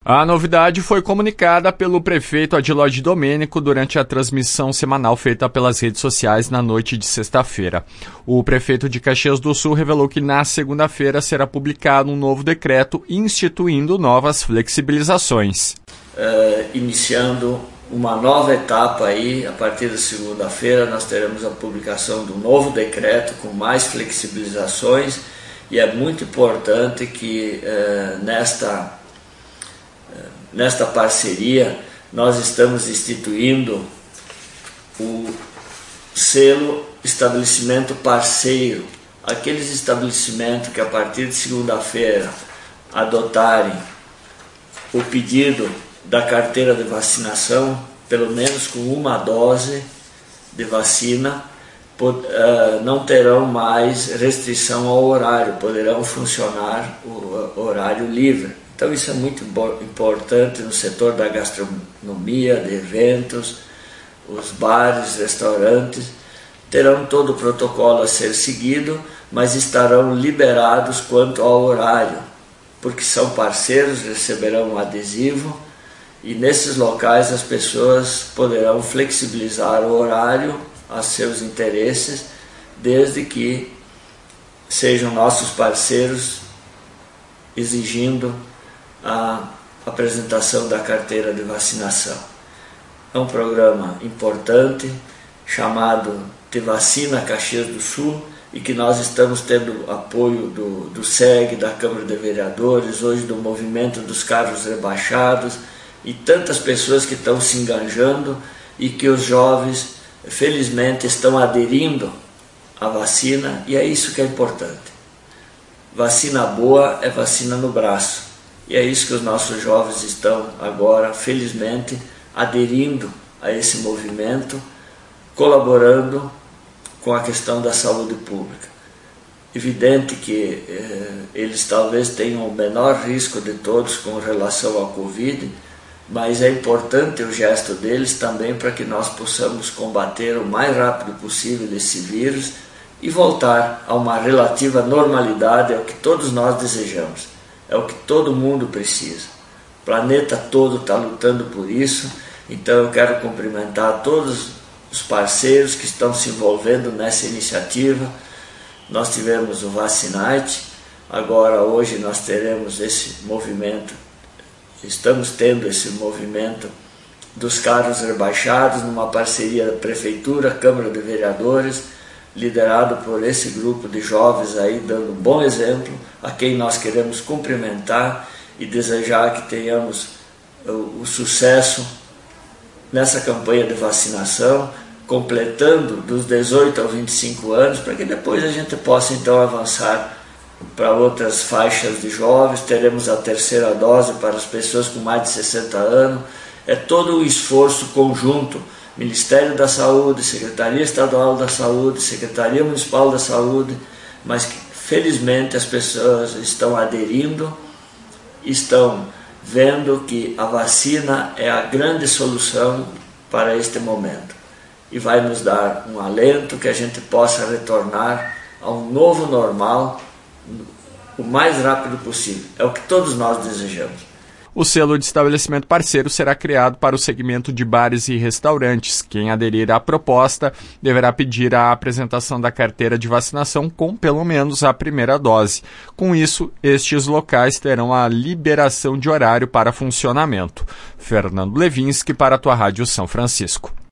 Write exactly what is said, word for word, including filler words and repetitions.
A novidade foi comunicada pelo prefeito Adilóide Domênico durante a transmissão semanal feita pelas redes sociais na noite de sexta-feira. O prefeito de Caxias do Sul revelou que na segunda-feira será publicado um novo decreto instituindo novas flexibilizações. Uh, iniciando uma nova etapa aí, a partir da segunda-feira nós teremos a publicação do novo decreto com mais flexibilizações, e é muito importante que uh, nesta Nesta parceria, nós estamos instituindo o selo estabelecimento parceiro. Aqueles estabelecimentos que a partir de segunda-feira adotarem o pedido da carteira de vacinação, pelo menos com uma dose de vacina, não terão mais restrição ao horário, poderão funcionar o horário livre. Então isso é muito importante no setor da gastronomia, de eventos, os bares, restaurantes, terão todo o protocolo a ser seguido, mas estarão liberados quanto ao horário, porque são parceiros, receberão um adesivo, e nesses locais as pessoas poderão flexibilizar o horário a seus interesses, desde que sejam nossos parceiros exigindo a apresentação da carteira de vacinação. É um programa importante chamado Te Vacina Caxias do Sul, e que nós estamos tendo apoio do, do S E G, da Câmara de Vereadores, hoje do movimento dos carros rebaixados, e tantas pessoas que estão se enganjando, e que os jovens felizmente estão aderindo à vacina, e é isso que é importante. Vacina boa é vacina no braço. E é isso que os nossos jovens estão agora, felizmente, aderindo a esse movimento, colaborando com a questão da saúde pública. Evidente que eh, eles talvez tenham o menor risco de todos com relação à Covid, mas é importante o gesto deles também para que nós possamos combater o mais rápido possível esse vírus e voltar a uma relativa normalidade, é o que todos nós desejamos. É o que todo mundo precisa. O planeta todo está lutando por isso, então eu quero cumprimentar todos os parceiros que estão se envolvendo nessa iniciativa. Nós tivemos o Vacinite, agora hoje nós teremos esse movimento, estamos tendo esse movimento dos carros rebaixados, numa parceria da Prefeitura, Câmara de Vereadores, liderado por esse grupo de jovens aí, dando um bom exemplo, a quem nós queremos cumprimentar e desejar que tenhamos o, o sucesso nessa campanha de vacinação, completando dos dezoito aos vinte e cinco anos, para que depois a gente possa então avançar para outras faixas de jovens. Teremos a terceira dose para as pessoas com mais de sessenta anos. É todo um esforço conjunto, Ministério da Saúde, Secretaria Estadual da Saúde, Secretaria Municipal da Saúde, mas que felizmente as pessoas estão aderindo, estão vendo que a vacina é a grande solução para este momento e vai nos dar um alento que a gente possa retornar a um novo normal o mais rápido possível. É o que todos nós desejamos. O selo de estabelecimento parceiro será criado para o segmento de bares e restaurantes. Quem aderir à proposta deverá pedir a apresentação da carteira de vacinação com pelo menos a primeira dose. Com isso, estes locais terão a liberação de horário para funcionamento. Fernando Levinsky para a tua Rádio São Francisco.